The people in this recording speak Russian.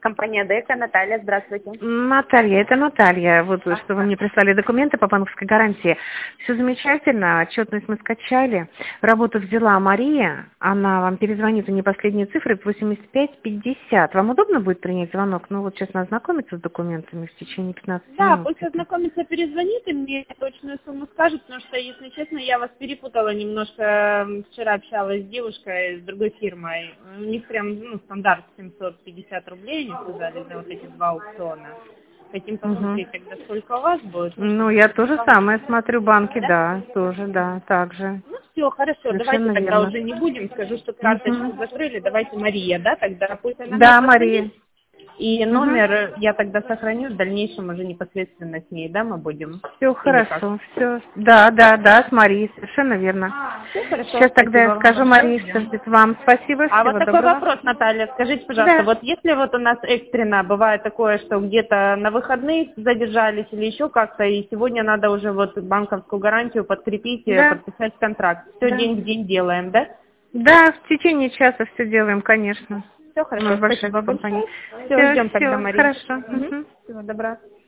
Компания ДЭКа, Наталья, здравствуйте. Наталья, это Наталья. Вот что вы мне прислали документы по банковской гарантии. Все замечательно, отчетность мы скачали. Работу взяла Мария, она вам перезвонит, у нее последние цифры 85-50. Вам удобно будет принять звонок? Ну вот сейчас надо ознакомиться с документами в течение 15 Да, минут. пусть ознакомится, перезвонит и мне точную сумму скажет, потому что, если честно, я вас перепутала немножко. Вчера общалась с девушкой из другой фирмой. У них прям стандарт 750 рублей, они сказали, за вот эти два аукциона. Хотим посмотреть, тогда сколько у вас будет. Ну, я тоже самое смотрю, банки, Да? да, тоже, да, так же. Ну все, хорошо, Совершенно давайте тогда верно. уже не будем, скажу, что карточку закрыли, давайте Мария, да, тогда пусть она мне Да, позвонит. Мария. И номер я тогда сохраню, в дальнейшем уже непосредственно с ней, да, мы будем? Все Или как? хорошо, все. Да, да, да, с Марией, совершенно верно. Все хорошо, Сейчас тогда спасибо я вам скажу большое. Марии, что ждет вам. Спасибо, А вот всего такой доброго. вопрос, Наталья, скажите, пожалуйста, Да. вот если вот у нас экстренно бывает такое, что где-то на выходных задержались или еще как-то, и сегодня надо уже вот банковскую гарантию подкрепить, Да. подписать контракт, все Да. день в день делаем, да? Да, в течение часа все делаем, конечно. Все У нас хорошо, большая спасибо компания. большое. Все, ждем тогда, Все, Мария. хорошо. Мгм. Всего добра.